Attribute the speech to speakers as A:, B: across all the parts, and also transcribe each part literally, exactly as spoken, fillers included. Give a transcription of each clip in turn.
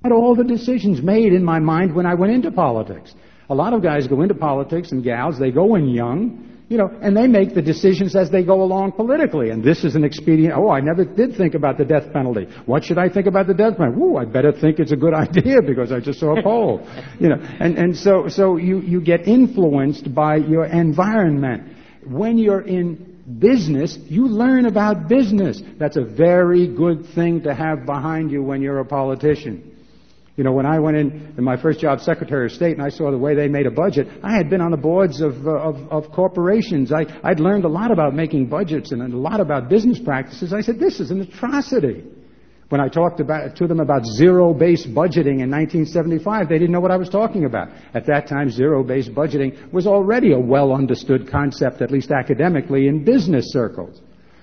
A: And all the decisions made in my mind when I went into politics. A lot of guys go into politics, and gals, they go in young, you know, and they make the decisions as they go along politically. And this is an expedient. Oh, I never did think about the death penalty. What should I think about the death penalty? Ooh, I better think it's a good idea because I just saw a poll. You know, and, and so, so you, you get influenced by your environment. When you're in business, you learn about business. That's a very good thing to have behind you when you're a politician. You know, when I went in, in my first job, Secretary of State, and I saw the way they made a budget, I had been on the boards of, uh, of, of corporations. I, I'd learned a lot about making budgets and a lot about business practices. I said, this is an atrocity. When I talked about, to them about zero-based budgeting in nineteen seventy-five, they didn't know what I was talking about. At that time, zero-based budgeting was already a well-understood concept, at least academically, in business circles.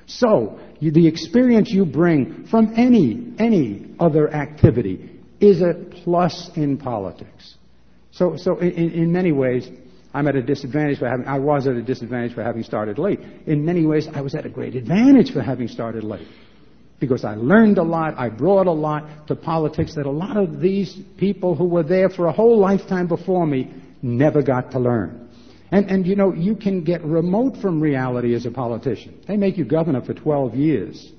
A: So, you, the experience you bring from any, any other activity is a plus in politics. So, so in, in many ways, I'm at a disadvantage for having, I was at a disadvantage for having started late. In many ways, I was at a great advantage for having started late. Because I learned a lot, I brought a lot to politics that a lot of these people who were there for a whole lifetime before me never got to learn. And, and you know, you can get remote from reality as a politician. They make you governor for twelve years.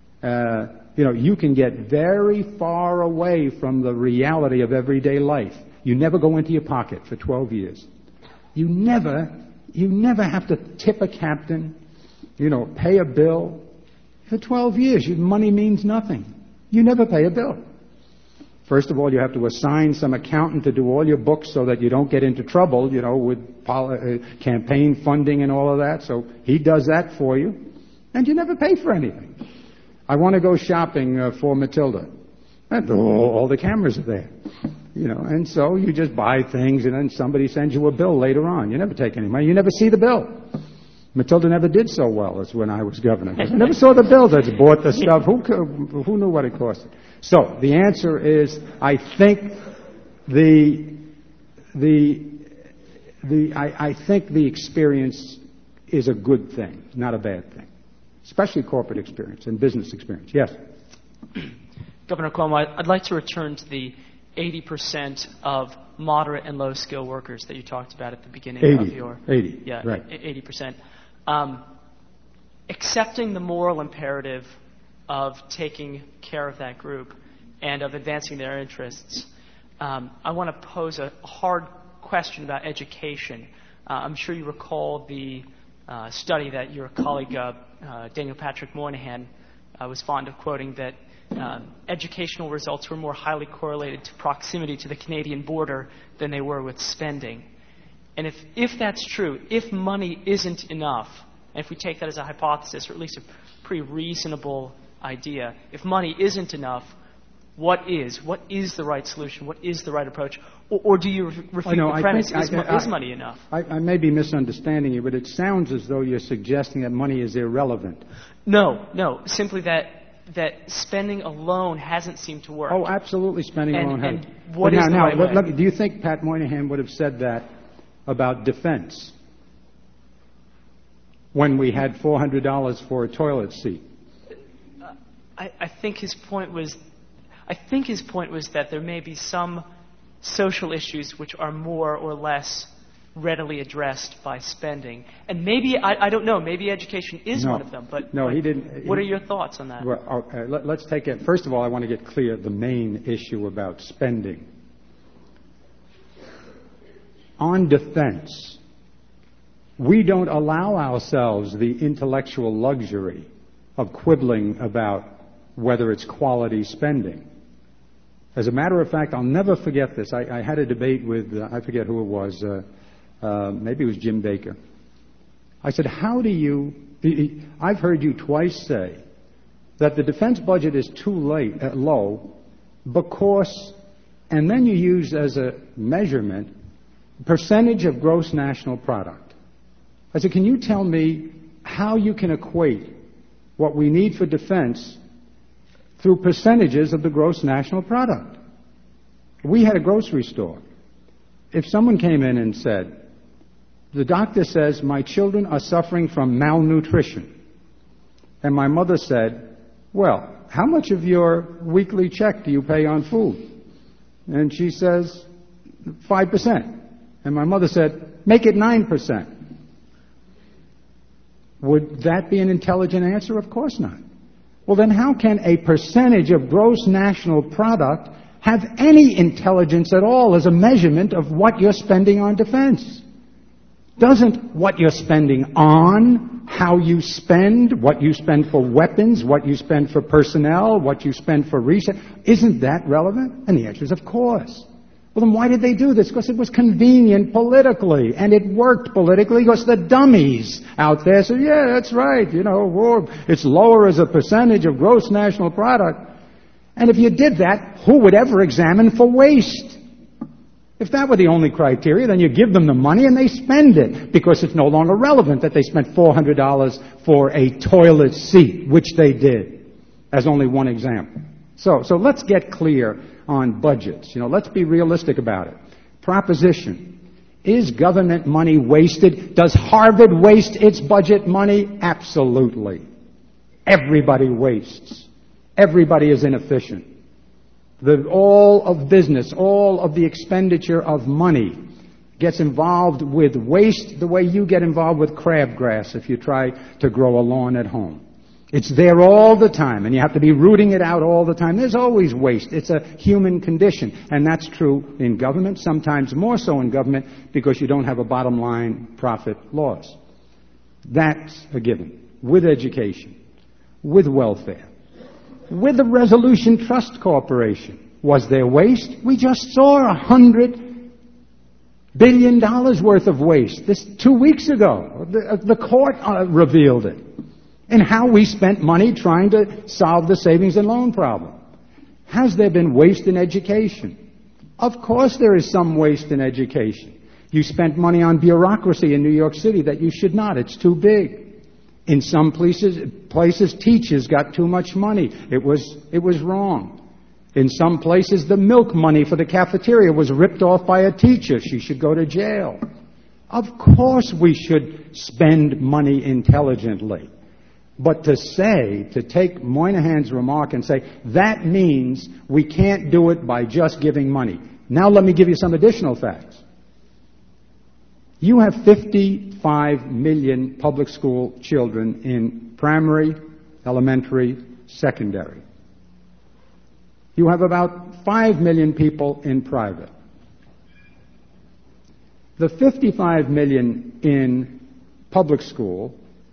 A: Uh, You know, you can get very far away from the reality of everyday life. You never go into your pocket for twelve years. You never, you never have to tip a captain, you know, pay a bill. For twelve years, your money means nothing. You never pay a bill. First of all, you have to assign some accountant to do all your books so that you don't get into trouble, you know, with poli- uh, campaign funding and all of that. So he does that for you. And you never pay for anything. I want to go shopping uh, for Matilda. And oh, all the cameras are there. You know, and so you just buy things and then somebody sends you a bill later on. You never take any money. You never see the bill. Matilda never did so well as when I was governor. I never saw the bills. I just bought the stuff. Who, who knew what it costed? So the answer is, I think the, the, the, I, I think the experience is a good thing, not a bad thing. Especially corporate experience and business experience. Yes?
B: Governor Cuomo, I'd like to return to the eighty percent of moderate and low skill workers that you talked about at the beginning
A: eighty,
B: of your...
A: eighty,
B: yeah,
A: right.
B: eighty percent. Um, accepting the moral imperative of taking care of that group and of advancing their interests, um, I want to pose a hard question about education. Uh, I'm sure you recall the uh, study that your colleague uh, uh, Daniel Patrick Moynihan uh, was fond of quoting, that uh, educational results were more highly correlated to proximity to the Canadian border than they were with spending. And if, if that's true, if money isn't enough, and if we take that as a hypothesis, or at least a pretty reasonable idea, if money isn't enough, what is? What is the right solution? What is the right approach? Or, or do you refute
A: no,
B: the premise,
A: think,
B: is,
A: I, I,
B: is money enough?
A: I, I may be misunderstanding you, but it sounds as though you're suggesting that money is irrelevant.
B: No, no, simply that that spending alone hasn't seemed to work.
A: Oh, absolutely, spending
B: and,
A: alone
B: and
A: hasn't.
B: What
A: but
B: is
A: now,
B: the
A: now,
B: right
A: let,
B: way?
A: let me, do you think Pat Moynihan would have said that about defense when we had four hundred dollars for a toilet seat?
B: Uh, I, I think his point was, I think his point was that there may be some social issues which are more or less readily addressed by spending. And maybe, I, I don't know, maybe education is
A: no.
B: one of them. But,
A: no,
B: but
A: he didn't.
B: What
A: he,
B: are your thoughts on that?
A: Well, okay, let, let's take it. First of all, I want to get clear the main issue about spending. On defense, we don't allow ourselves the intellectual luxury of quibbling about whether it's quality spending. As a matter of fact, I'll never forget this. I, I had a debate with, uh, I forget who it was, uh, uh, maybe it was Jim Baker. I said, how do you, I've heard you twice say that the defense budget is too late, uh, low because, and then you use as a measurement, percentage of gross national product. I said, can you tell me how you can equate what we need for defense through percentages of the gross national product? We had a grocery store. If someone came in and said, the doctor says my children are suffering from malnutrition, and my mother said, well, how much of your weekly check do you pay on food? And she says, five percent. And my mother said, make it nine percent. Would that be an intelligent answer? Of course not. Well, then how can a percentage of gross national product have any intelligence at all as a measurement of what you're spending on defense? Doesn't what you're spending on, how you spend, what you spend for weapons, what you spend for personnel, what you spend for research, isn't that relevant? And the answer is of course. Well, then why did they do this? Because it was convenient politically, and it worked politically because the dummies out there said, yeah, that's right, you know, it's lower as a percentage of gross national product. And if you did that, who would ever examine for waste? If that were the only criteria, then you give them the money and they spend it, because it's no longer relevant that they spent four hundred dollars for a toilet seat, which they did, as only one example. So, so let's get clear on budgets. You know, let's be realistic about it. Proposition. Is government money wasted? Does Harvard waste its budget money? Absolutely. Everybody wastes. Everybody is inefficient. The, all of business, all of the expenditure of money gets involved with waste the way you get involved with crabgrass if you try to grow a lawn at home. It's there all the time, and you have to be rooting it out all the time. There's always waste. It's a human condition, and that's true in government, sometimes more so in government because you don't have a bottom line profit loss. That's a given. With education, with welfare, with the Resolution Trust Corporation. Was there waste? We just saw a hundred billion dollars worth of waste this two weeks ago. The, the court uh, revealed it. And how we spent money trying to solve the savings and loan problem. Has there been waste in education? Of course there is some waste in education. You spent money on bureaucracy in New York City that you should not. It's too big. In some places, places teachers got too much money. It was, it was wrong. In some places, the milk money for the cafeteria was ripped off by a teacher. She should go to jail. Of course we should spend money intelligently. But to say, to take Moynihan's remark and say, that means we can't do it by just giving money. Now let me give you some additional facts. You have fifty-five million public school children in primary, elementary, secondary. You have about five million people in private. The fifty-five million in public school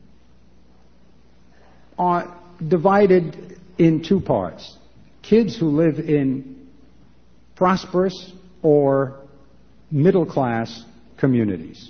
A: are divided in two parts. Kids who live in prosperous or middle-class communities.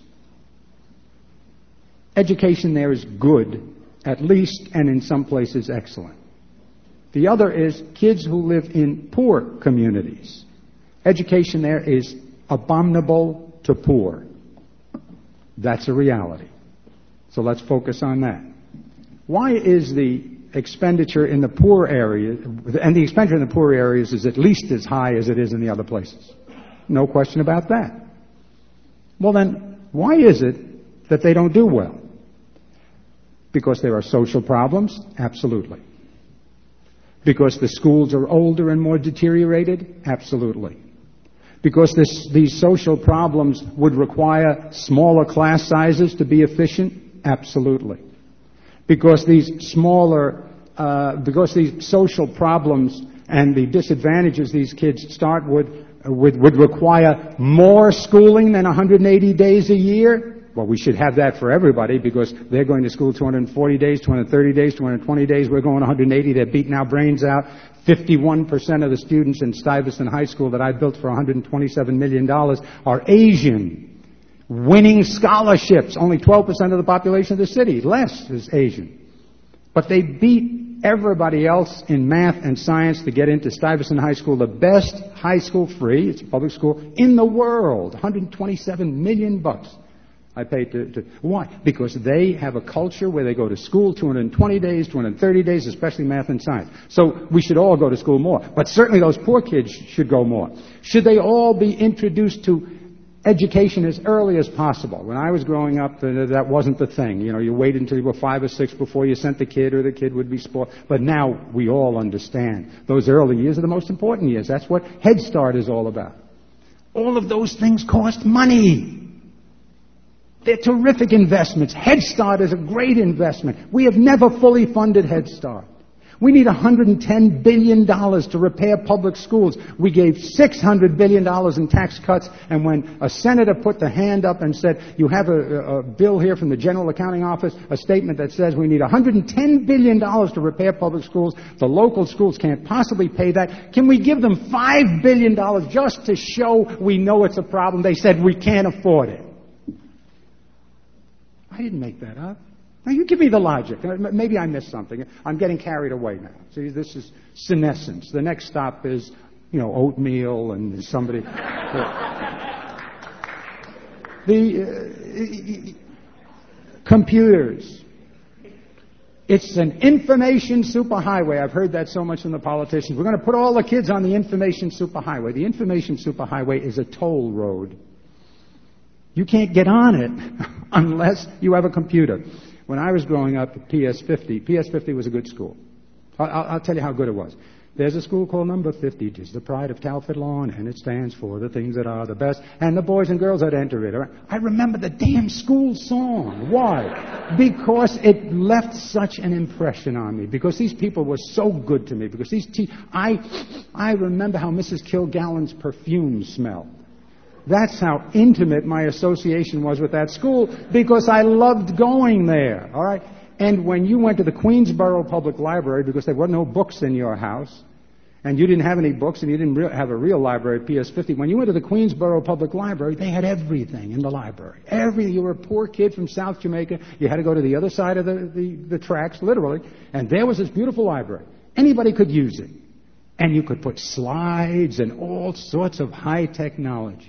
A: Education there is good, at least, and in some places excellent. The other is kids who live in poor communities. Education there is abominable to poor. That's a reality. So let's focus on that. Why is the expenditure in the poor areas, and the expenditure in the poor areas is at least as high as it is in the other places? No question about that. Well then, why is it that they don't do well? Because there are social problems? Absolutely. Because the schools are older and more deteriorated? Absolutely. Because this, these social problems would require smaller class sizes to be efficient? Absolutely. Because these smaller, uh, because these social problems and the disadvantages these kids start with uh, would, would require more schooling than one hundred eighty days a year? Well, we should have that for everybody because they're going to school two hundred forty days, two hundred thirty days, two hundred twenty days. We're going one hundred eighty. They're beating our brains out. fifty-one percent of the students in Stuyvesant High School that I built for one hundred twenty-seven million dollars are Asian. Winning scholarships. Only twelve percent of the population of the city, less, is Asian. But they beat everybody else in math and science to get into Stuyvesant High School, the best high school, free, it's a public school, in the world. one hundred twenty-seven million bucks I paid to, to... Why? Because they have a culture where they go to school two hundred twenty days, two hundred thirty days, especially math and science. So we should all go to school more. But certainly those poor kids should go more. Should they all be introduced to education as early as possible. When I was growing up, that wasn't the thing. You know, you waited until you were five or six before you sent the kid, or the kid would be spoiled. But now we all understand those early years are the most important years. That's what Head Start is all about. All of those things cost money. They're terrific investments. Head Start is a great investment. We have never fully funded Head Start. We need one hundred ten billion dollars to repair public schools. We gave six hundred billion dollars in tax cuts, and when a senator put the hand up and said, you have a, a bill here from the General Accounting Office, a statement that says we need one hundred ten billion dollars to repair public schools, the local schools can't possibly pay that. Can we give them five billion dollars just to show we know it's a problem? They said we can't afford it. I didn't make that up. Now, you give me the logic. Maybe I missed something. I'm getting carried away now. See, this is senescence. The next stop is, you know, oatmeal and somebody. the uh, computers. It's an information superhighway. I've heard that so much from the politicians. We're going to put all the kids on the information superhighway. The information superhighway is a toll road. You can't get on it unless you have a computer. When I was growing up at P S fifty, P S fifty was a good school. I'll, I'll tell you how good it was. There's a school called Number fifty. It is the pride of Talford Lawn, and it stands for the things that are the best. And the boys and girls that enter it. I remember the damn school song. Why? Because it left such an impression on me. Because these people were so good to me. Because these te- I, I remember how Missus Kilgallen's perfume smelled. That's how intimate my association was with that school, because I loved going there, all right? And when you went to the Queensboro Public Library, because there were no books in your house, and you didn't have any books, and you didn't re- have a real library at P S fifty, when you went to the Queensboro Public Library, they had everything in the library. Every, you were a poor kid from South Jamaica, you had to go to the other side of the, the, the tracks, literally, and there was this beautiful library. Anybody could use it. And you could put slides and all sorts of high technology.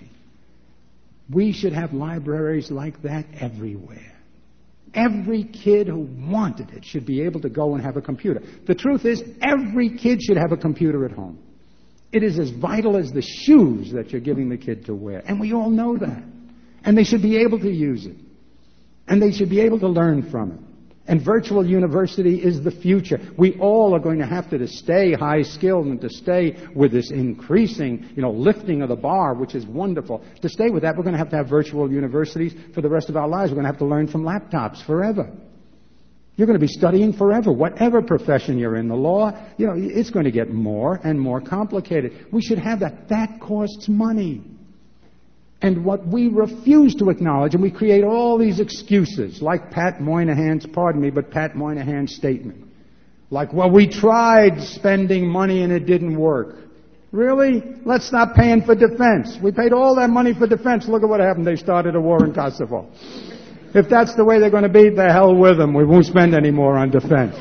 A: We should have libraries like that everywhere. Every kid who wanted it should be able to go and have a computer. The truth is, every kid should have a computer at home. It is as vital as the shoes that you're giving the kid to wear. And we all know that. And they should be able to use it. And they should be able to learn from it. And virtual university is the future. We all are going to have to, to stay high-skilled and to stay with this increasing, you know, lifting of the bar, which is wonderful. To stay with that, we're going to have to have virtual universities for the rest of our lives. We're going to have to learn from laptops forever. You're going to be studying forever, whatever profession you're in. The law, you know, it's going to get more and more complicated. We should have that. That costs money. And what we refuse to acknowledge, and we create all these excuses, like Pat Moynihan's, pardon me, but Pat Moynihan's statement. Like, well, we tried spending money and it didn't work. Really? Let's stop paying for defense. We paid all that money for defense. Look at what happened. They started a war in Kosovo. If that's the way they're going to be, the hell with them. We won't spend any more on defense.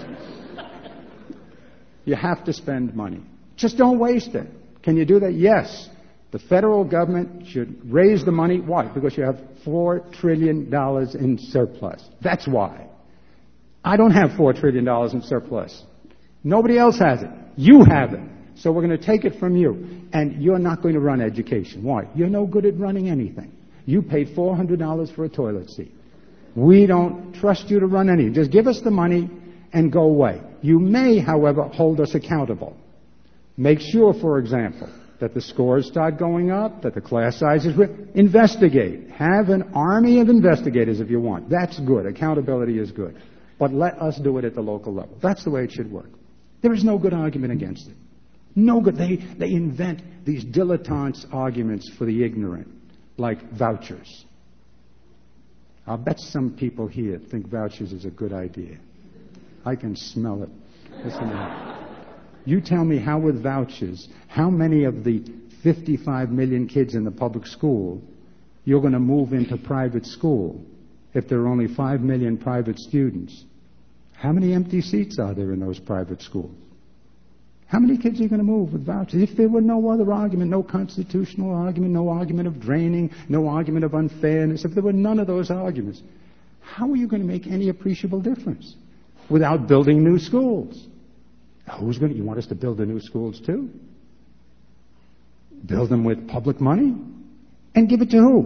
A: You have to spend money. Just don't waste it. Can you do that? Yes. The federal government should raise the money. Why? Because you have four trillion dollars in surplus. That's why. I don't have four trillion dollars in surplus. Nobody else has it. You have it. So we're going to take it from you. And you're not going to run education. Why? You're no good at running anything. You paid four hundred dollars for a toilet seat. We don't trust you to run anything. Just give us the money and go away. You may, however, hold us accountable. Make sure, for example, that the scores start going up, that the class sizes... Re- investigate. Have an army of investigators if you want. That's good. Accountability is good. But let us do it at the local level. That's the way it should work. There is no good argument against it. No good. They, they invent these dilettante arguments for the ignorant, like vouchers. I'll bet some people here think vouchers is a good idea. I can smell it. Listen to me. You tell me how with vouchers, how many of the fifty-five million kids in the public school you're going to move into private school if there are only five million private students? How many empty seats are there in those private schools? How many kids are you going to move with vouchers? If there were no other argument, no constitutional argument, no argument of draining, no argument of unfairness, if there were none of those arguments, how are you going to make any appreciable difference without building new schools? Who's going to, you want us to build the new schools too? Build them with public money? And give it to who?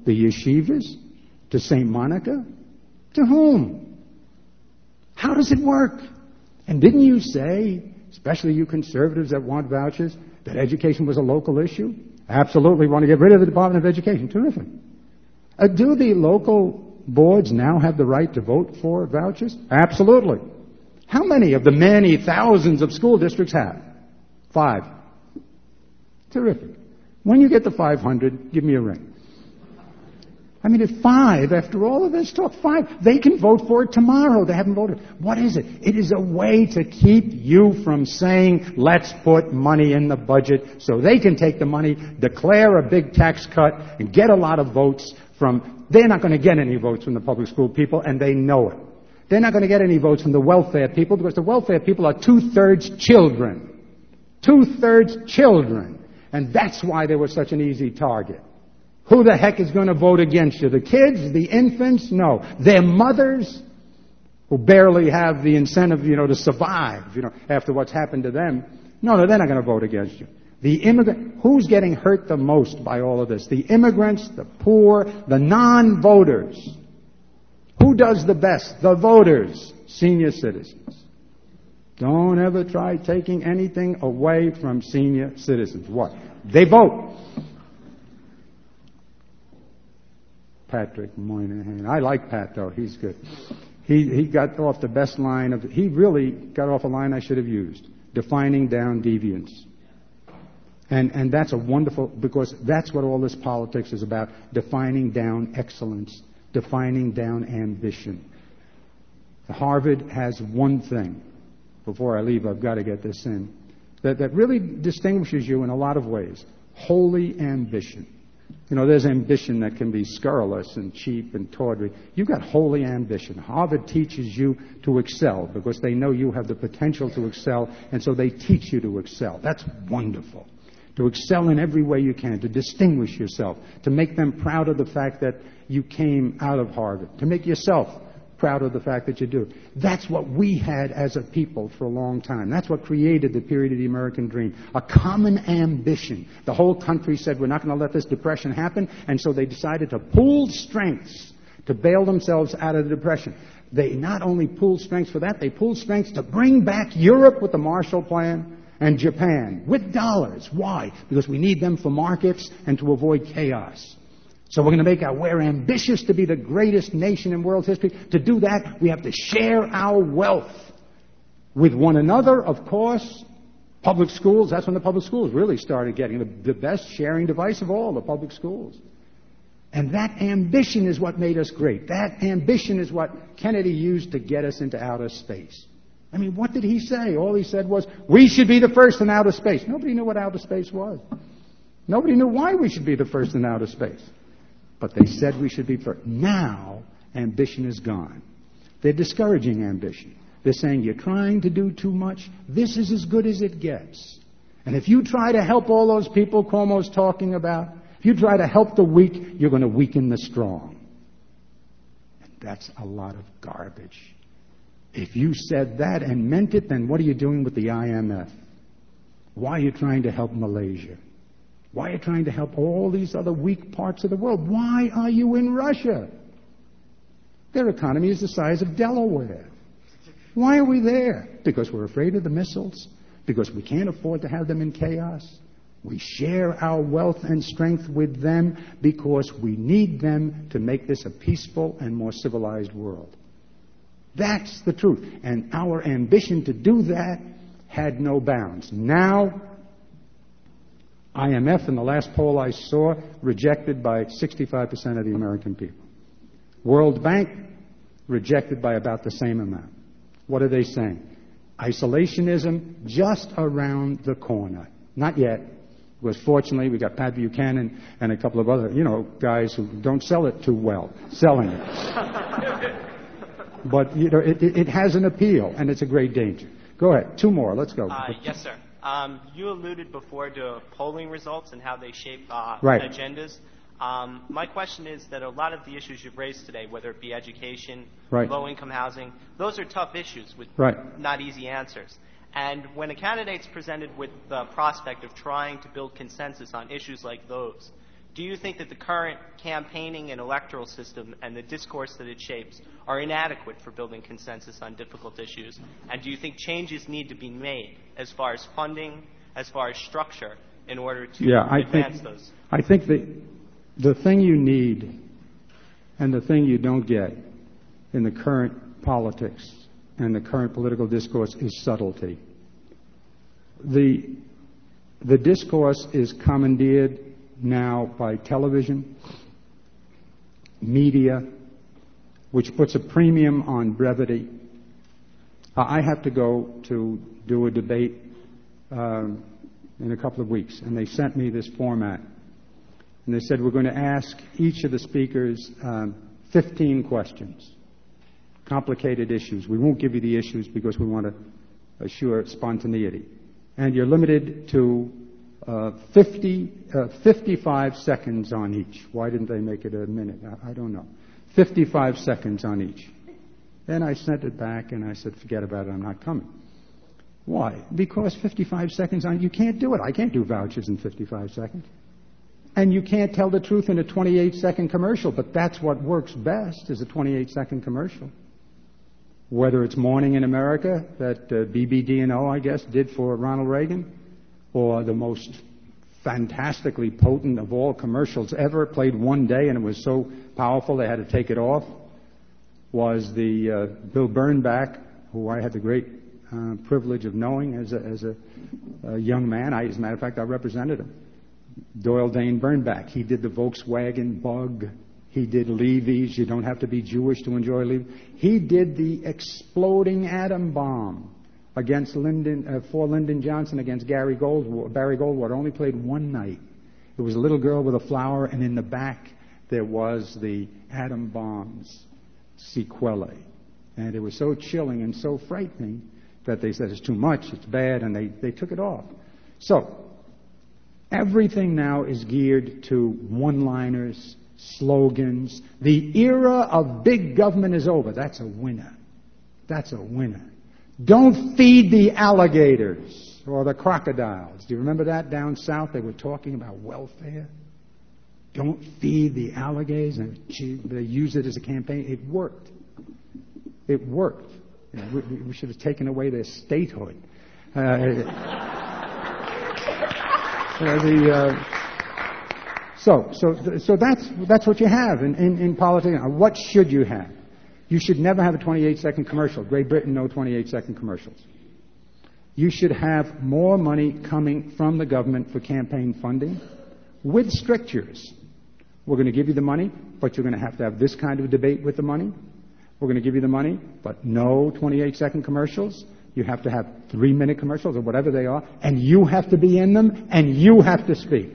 A: The yeshivas? To Saint Monica? To whom? How does it work? And didn't you say, especially you conservatives that want vouchers, that education was a local issue? Absolutely want to get rid of the Department of Education. Terrific. Uh, do the local boards now have the right to vote for vouchers? Absolutely. How many of the many thousands of school districts have? Five. Terrific. When you get to five hundred, give me a ring. I mean, if five, after all of this talk, five, they can vote for it tomorrow. They haven't voted. What is it? It is a way to keep you from saying, let's put money in the budget so they can take the money, declare a big tax cut, and get a lot of votes from, they're not going to get any votes from the public school people, and they know it. They're not going to get any votes from the welfare people because the welfare people are two-thirds children. Two-thirds children. And that's why they were such an easy target. Who the heck is going to vote against you? The kids? The infants? No. Their mothers, who barely have the incentive, you know, to survive, you know, after what's happened to them. No, no, they're not going to vote against you. The immigrant, who's getting hurt the most by all of this? The immigrants, the poor, the non-voters. Who does the best? The voters, senior citizens. Don't ever try taking anything away from senior citizens. What? They vote. Patrick Moynihan. I like Pat, though. He's good. He he got off the best line of, he really got off a line I should have used. Defining down deviance. And and that's a wonderful, because that's what all this politics is about. Defining down excellence. Defining down ambition. Harvard has one thing. Before I leave, I've got to get this in. That, that really distinguishes you in a lot of ways. Holy ambition. You know, there's ambition that can be scurrilous and cheap and tawdry. You've got holy ambition. Harvard teaches you to excel because they know you have the potential to excel, and so they teach you to excel. That's wonderful. To excel in every way you can, to distinguish yourself, to make them proud of the fact that you came out of Harvard, to make yourself proud of the fact that you do. That's what we had as a people for a long time. That's what created the period of the American dream. A common ambition. The whole country said, we're not going to let this depression happen, and so they decided to pool strengths to bail themselves out of the depression. They not only pooled strengths for that, they pooled strengths to bring back Europe with the Marshall Plan and Japan with dollars. Why? Because we need them for markets and to avoid chaos. So we're going to make our, we're ambitious to be the greatest nation in world history. To do that, we have to share our wealth with one another, of course. Public schools, that's when the public schools really started getting the, the best sharing device of all, the public schools. And that ambition is what made us great. That ambition is what Kennedy used to get us into outer space. I mean, what did he say? All he said was, we should be the first in outer space. Nobody knew what outer space was. Nobody knew why we should be the first in outer space. But they said we should be first. Now, ambition is gone. They're discouraging ambition. They're saying, you're trying to do too much. This is as good as it gets. And if you try to help all those people Cuomo's talking about, if you try to help the weak, you're going to weaken the strong. And that's a lot of garbage. If you said that and meant it, then what are you doing with the I M F? Why are you trying to help Malaysia? Why are you trying to help all these other weak parts of the world? Why are you in Russia? Their economy is the size of Delaware. Why are we there? Because we're afraid of the missiles? Because we can't afford to have them in chaos? We share our wealth and strength with them because we need them to make this a peaceful and more civilized world. That's the truth. And our ambition to do that had no bounds. Now, I M F, in the last poll I saw, rejected by sixty-five percent of the American people. World Bank, rejected by about the same amount. What are they saying? Isolationism just around the corner. Not yet, because fortunately we got Pat Buchanan and a couple of other, you know, guys who don't sell it too well, selling it. But, you know, it, it, it has an appeal, and it's a great danger. Go ahead. Two more. Let's go.
C: Uh, yes, sir. Um, you alluded before to polling results and how they shape uh,
A: right.
C: agendas. Um, my question is that a lot of the issues you've raised today, whether it be education,
A: right.
C: low-income housing, those are tough issues with
A: right.
C: not easy answers. And when a candidate's presented with the prospect of trying to build consensus on issues like those, do you think that the current campaigning and electoral system and the discourse that it shapes are inadequate for building consensus on difficult issues? And do you think changes need to be made as far as funding, as far as structure, in order to
A: yeah, I
C: advance
A: think,
C: those?
A: I think the, the thing you need and the thing you don't get in the current politics and the current political discourse is subtlety. The, the discourse is commandeered now by television, media, which puts a premium on brevity. Uh, I have to go to do a debate um, in a couple of weeks, and they sent me this format. And they said, we're going to ask each of the speakers um, fifteen questions, complicated issues. We won't give you the issues because we want to assure spontaneity. And you're limited to uh, fifty, uh, fifty-five seconds on each. Why didn't they make it a minute? I, I don't know. fifty-five seconds on each. Then I sent it back and I said, forget about it, I'm not coming. Why? Because fifty-five seconds on, you can't do it. I can't do vouchers in fifty-five seconds. And you can't tell the truth in a twenty-eight second commercial, but that's what works best, is a twenty-eight second commercial. Whether it's Morning in America, that uh, B B D and O, I guess, did for Ronald Reagan, or the most fantastically potent of all commercials ever, played one day and it was so powerful they had to take it off, was the uh, Bill Bernbach, who I had the great uh, privilege of knowing as a, as a, a young man. I, as a matter of fact, I represented him. Doyle Dane Bernbach. He did the Volkswagen Bug. He did Levy's. You don't have to be Jewish to enjoy Levy. He did the exploding atom bomb against Lyndon, uh, for Lyndon Johnson against Gary Goldwater. Barry Goldwater. Only played one night. It was a little girl with a flower, and in the back there was the atom bomb's sequelae. And it was so chilling and so frightening that they said it's too much, it's bad, and they, they took it off. So, everything now is geared to one-liners, slogans. The era of big government is over. That's a winner. That's a winner. Don't feed the alligators or the crocodiles. Do you remember that down south? They were talking about welfare. Don't feed the alligators. And they used it as a campaign. It worked. It worked. You know, we, we should have taken away their statehood. Uh, uh, the, uh, so, so, so that's that's what you have in, in, in politics. Now, what should you have? You should never have a twenty-eight second commercial. Great Britain, no twenty-eight second commercials. You should have more money coming from the government for campaign funding with strictures. We're going to give you the money, but you're going to have to have this kind of debate with the money. We're going to give you the money, but no twenty-eight second commercials. You have to have three minute commercials or whatever they are, and you have to be in them, and you have to speak.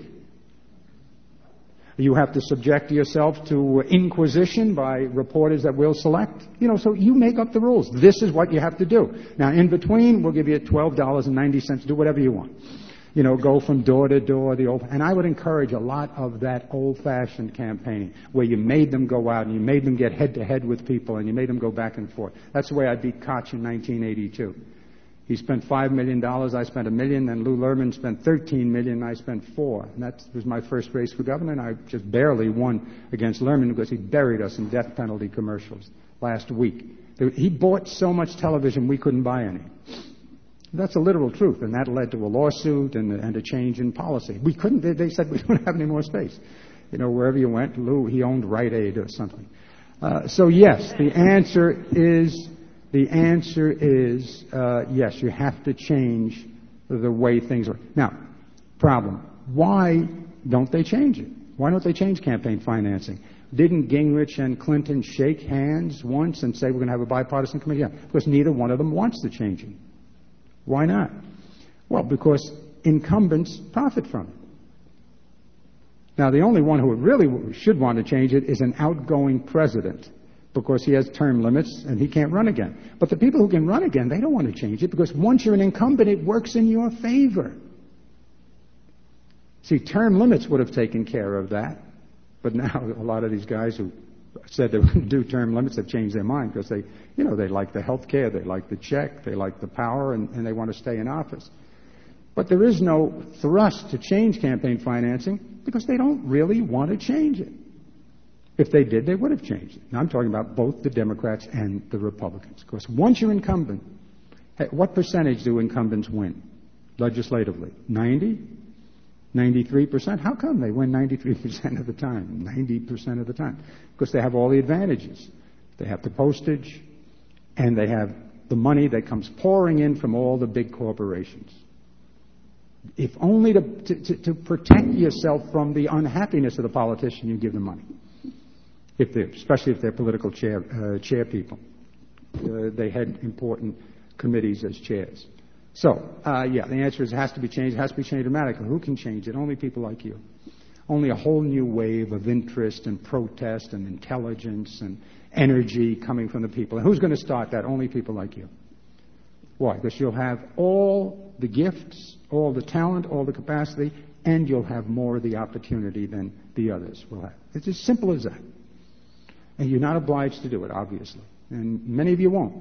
A: You have to subject yourself to inquisition by reporters that we'll select. You know, so you make up the rules. This is what you have to do. Now, in between, we'll give you twelve dollars and ninety cents. Do whatever you want. You know, go from door to door. The old, and I would encourage a lot of that old-fashioned campaigning, where you made them go out and you made them get head-to-head with people and you made them go back and forth. That's the way I beat Koch in nineteen eighty-two. He spent five million dollars, I spent a million, and Lou Lerman spent thirteen million dollars, and I spent four. And that was my first race for governor, and I just barely won against Lerman because he buried us in death penalty commercials last week. He bought so much television we couldn't buy any. That's a literal truth, and that led to a lawsuit and, and a change in policy. We couldn't, they, they said we don't have any more space. You know, wherever you went, Lou, he owned Rite Aid or something. Uh, so yes, the answer is, the answer is, uh, yes, you have to change the way things are. Now, problem, why don't they change it? Why don't they change campaign financing? Didn't Gingrich and Clinton shake hands once and say we're going to have a bipartisan committee? Yeah, because neither one of them wants to change it. Why not? Well, because incumbents profit from it. Now, the only one who really should want to change it is an outgoing president, because he has term limits and he can't run again. But the people who can run again, they don't want to change it, because once you're an incumbent, it works in your favor. See, term limits would have taken care of that. But now a lot of these guys who said they wouldn't do term limits have changed their mind, because they, you know, they like the health care, they like the check, they like the power, and, and they want to stay in office. But there is no thrust to change campaign financing because they don't really want to change it. If they did, they would have changed it. Now, I'm talking about both the Democrats and the Republicans. Of course, once you're incumbent, what percentage do incumbents win legislatively? ninety? ninety-three percent? How come they win ninety-three percent of the time, ninety percent of the time? Because they have all the advantages. They have the postage, and they have the money that comes pouring in from all the big corporations. If only to, to, to protect yourself from the unhappiness of the politician, you give them money. If they're, especially if they're political chair, uh, chair people. Uh, they head important committees as chairs. So, uh, yeah, the answer is it has to be changed. It has to be changed dramatically. Who can change it? Only people like you. Only a whole new wave of interest and protest and intelligence and energy coming from the people. And who's going to start that? Only people like you. Why? Because you'll have all the gifts, all the talent, all the capacity, and you'll have more of the opportunity than the others will have. It's as simple as that. And you're not obliged to do it, obviously. And many of you won't.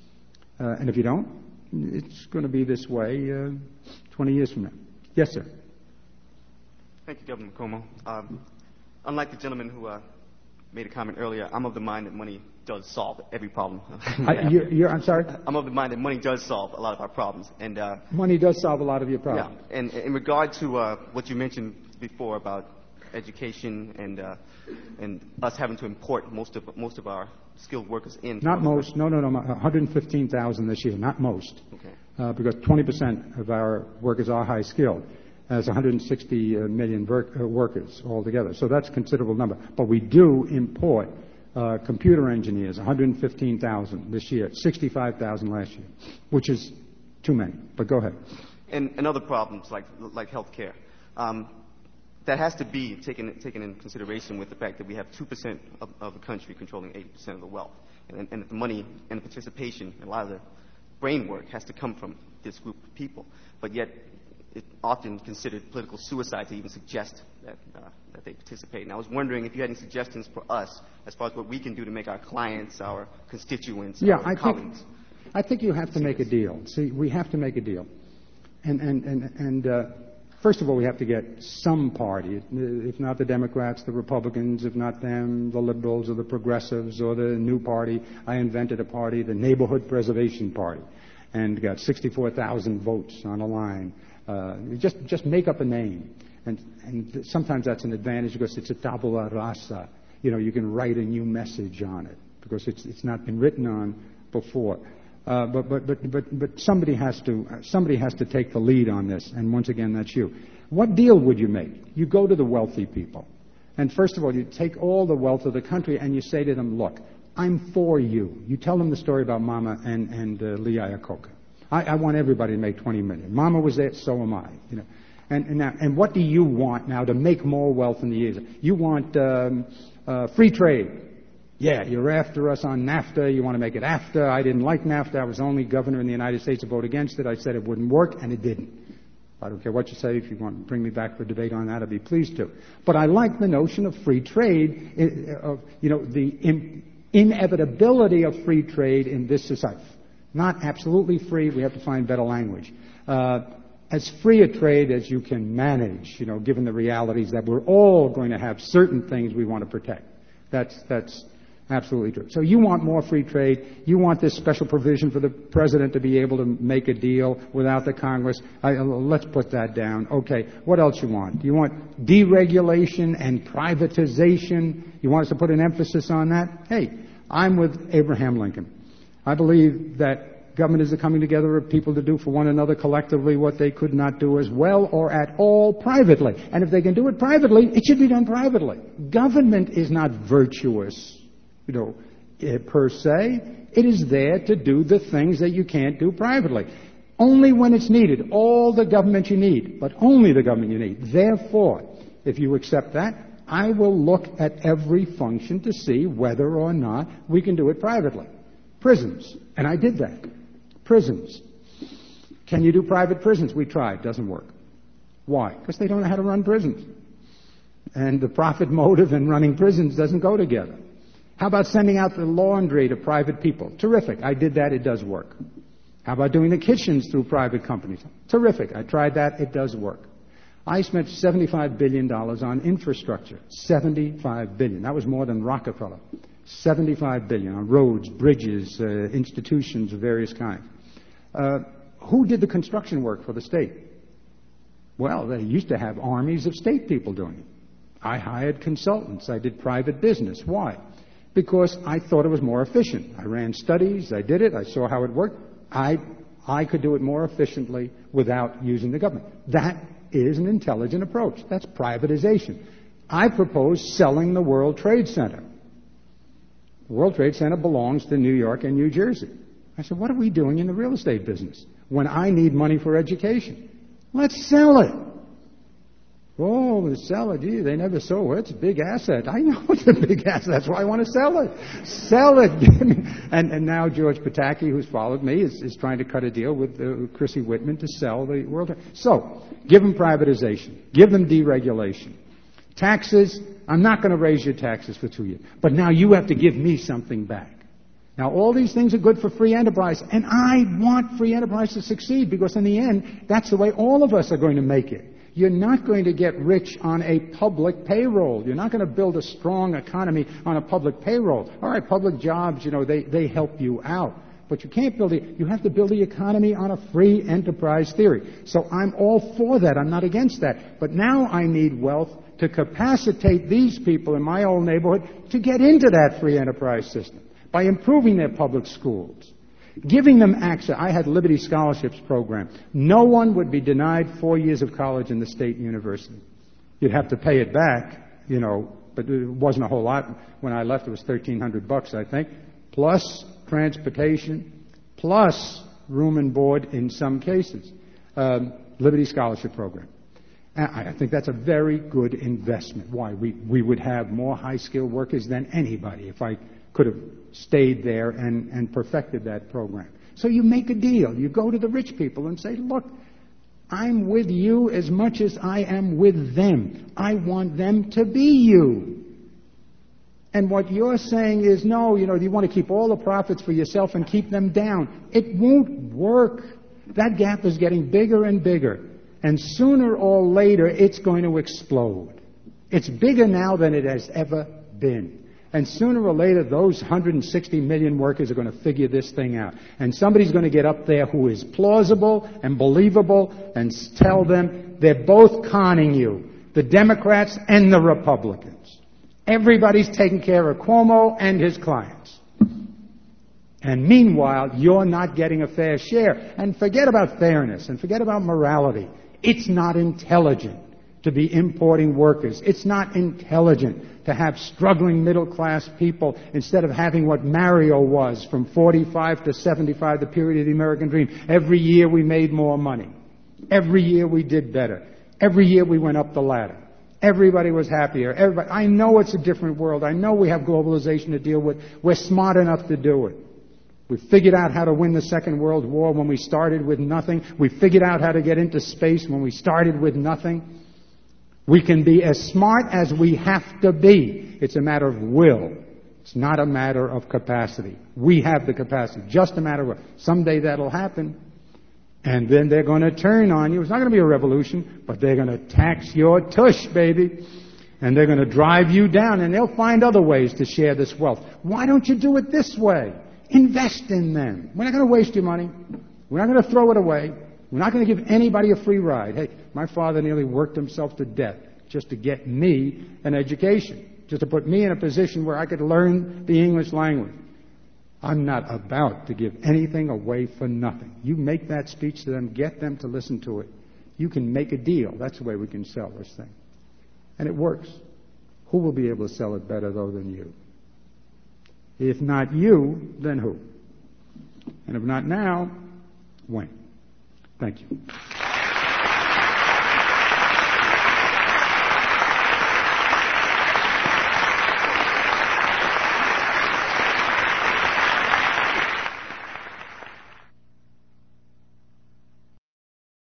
A: Uh, and if you don't, it's going to be this way uh, twenty years from now. Yes, sir.
D: Thank you, Governor Cuomo. Um, unlike the gentleman who uh, made a comment earlier, I'm of the mind that money does solve every problem.
A: I, you're, you're, I'm sorry?
D: I'm of the mind that money does solve a lot of our problems. And uh,
A: money does solve a lot of your problems.
D: Yeah. And in regard to uh, what you mentioned before about education and uh, and us having to import most of most of our skilled workers in.
A: Not most. No, no, no. one hundred fifteen thousand this year. Not most.
D: Okay.
A: Uh, because twenty percent of our workers are high skilled. That's one hundred sixty million work, uh, workers altogether. So that's a considerable number. But we do import uh, computer engineers, one hundred fifteen thousand this year, sixty-five thousand last year, which is too many. But go ahead.
D: And, and other problems like like health care. Um, That has to be taken, taken in consideration with the fact that we have two percent of, of the country controlling eighty percent of the wealth. And, and the money and the participation, a lot of the brain work has to come from this group of people. But yet, it's often considered political suicide to even suggest that, uh, that they participate. And I was wondering if you had any suggestions for us as far as what we can do to make our clients, our constituents,
A: yeah,
D: our
A: I
D: colleagues.
A: Think, I think you have to make a deal. See, we have to make a deal. And, and, and, and uh, First of all, we have to get some party, if not the Democrats, the Republicans, if not them, the liberals or the progressives or the new party. I invented a party, the Neighborhood Preservation Party, and got sixty-four thousand votes on a line. Uh, just, just make up a name. And, and sometimes that's an advantage because it's a tabula rasa. You know, you can write a new message on it because it's, it's not been written on before. Uh, but, but, but, but, but somebody has to, somebody has to take the lead on this, and once again, that's you. What deal would you make? You go to the wealthy people, and first of all, you take all the wealth of the country, and you say to them, look, I'm for you. You tell them the story about Mama and, and uh, Lee Iacocca. I, I want everybody to make twenty million. Mama was there, so am I. You know, and, and, now, and what do you want now to make more wealth in the years? You want um, uh, free trade. Yeah, you're after us on NAFTA. You want to make it AFTA. I didn't like NAFTA. I was the only governor in the United States to vote against it. I said it wouldn't work, and it didn't. I don't care what you say. If you want to bring me back for a debate on that, I'd be pleased to. But I like the notion of free trade, of, you know, the in, inevitability of free trade in this society. Not absolutely free. We have to find better language. Uh, as free a trade as you can manage, you know, given the realities that we're all going to have certain things we want to protect. That's, that's, absolutely true. So you want more free trade. You want this special provision for the president to be able to make a deal without the Congress. I, uh, let's put that down. Okay. What else you want? You want deregulation and privatization. You want us to put an emphasis on that? Hey, I'm with Abraham Lincoln. I believe that government is the coming together of people to do for one another collectively what they could not do as well or at all privately. And if they can do it privately, it should be done privately. Government is not virtuous, you know, uh, per se. It is there to do the things that you can't do privately. Only when it's needed. All the government you need, but only the government you need. Therefore, if you accept that, I will look at every function to see whether or not we can do it privately. Prisons. And I did that. Prisons. Can you do private prisons? We tried. Doesn't work. Why? Because they don't know how to run prisons. And the profit motive in running prisons doesn't go together. How about sending out the laundry to private people? Terrific. I did that. It does work. How about doing the kitchens through private companies? Terrific. I tried that. It does work. I spent seventy-five billion dollars on infrastructure. seventy-five billion dollars. That was more than Rockefeller. seventy-five billion dollars on roads, bridges, uh, institutions of various kinds. Uh, who did the construction work for the state? Well, they used to have armies of state people doing it. I hired consultants. I did private business. Why? Because I thought it was more efficient. I ran studies. I did it. I saw how it worked. I, I could do it more efficiently without using the government. That is an intelligent approach. That's privatization. I propose selling the World Trade Center. The World Trade Center belongs to New York and New Jersey. I said, what are we doing in the real estate business when I need money for education? Let's sell it. Oh, to sell it. Gee, they never sold it. It's a big asset. I know it's a big asset. That's why I want to sell it. Sell it. and, and now George Pataki, who's followed me, is, is trying to cut a deal with uh, Chrissy Whitman to sell the World Trade. So, give them privatization. Give them deregulation. Taxes, I'm not going to raise your taxes for two years. But now you have to give me something back. Now, all these things are good for free enterprise, and I want free enterprise to succeed because in the end, that's the way all of us are going to make it. You're not going to get rich on a public payroll. You're not going to build a strong economy on a public payroll. All right, public jobs, you know, they, they help you out. But you can't build it. You have to build the economy on a free enterprise theory. So I'm all for that. I'm not against that. But now I need wealth to capacitate these people in my old neighborhood to get into that free enterprise system by improving their public schools, giving them access. I had Liberty Scholarships program. No one would be denied four years of college in the state university. You'd have to pay it back, you know, but it wasn't a whole lot. When I left, it was thirteen hundred bucks, I think, plus transportation, plus room and board in some cases. Um, Liberty Scholarship program. I think that's a very good investment. Why? We, we would have more high-skilled workers than anybody if I could have stayed there and, and perfected that program. So you make a deal. You go to the rich people and say, look, I'm with you as much as I am with them. I want them to be you. And what you're saying is, no, you know, you want to keep all the profits for yourself and keep them down. It won't work. That gap is getting bigger and bigger. And sooner or later, it's going to explode. It's bigger now than it has ever been. And sooner or later, those one hundred sixty million workers are going to figure this thing out. And somebody's going to get up there who is plausible and believable and tell them they're both conning you, the Democrats and the Republicans. Everybody's taking care of Cuomo and his clients. And meanwhile, you're not getting a fair share. And forget about fairness and forget about morality. It's not intelligent to be importing workers. It's not intelligent to have struggling middle-class people instead of having what Mario was from forty-five to seventy-five, the period of the American dream. Every year we made more money. Every year we did better. Every year we went up the ladder. Everybody was happier. Everybody, I know it's a different world. I know we have globalization to deal with. We're smart enough to do it. We figured out how to win the Second World War when we started with nothing. We figured out how to get into space when we started with nothing. We can be as smart as we have to be. It's a matter of will. It's not a matter of capacity. We have the capacity. Just a matter of will. Someday that'll happen. And then they're going to turn on you. It's not going to be a revolution, but they're going to tax your tush, baby. And they're going to drive you down, and they'll find other ways to share this wealth. Why don't you do it this way? Invest in them. We're not going to waste your money. We're not going to throw it away. We're not going to give anybody a free ride. Hey, my father nearly worked himself to death just to get me an education, just to put me in a position where I could learn the English language. I'm not about to give anything away for nothing. You make that speech to them, get them to listen to it. You can make a deal. That's the way we can sell this thing. And it works. Who will be able to sell it better, though, than you? If not you, then who? And if not now, when? Thank you.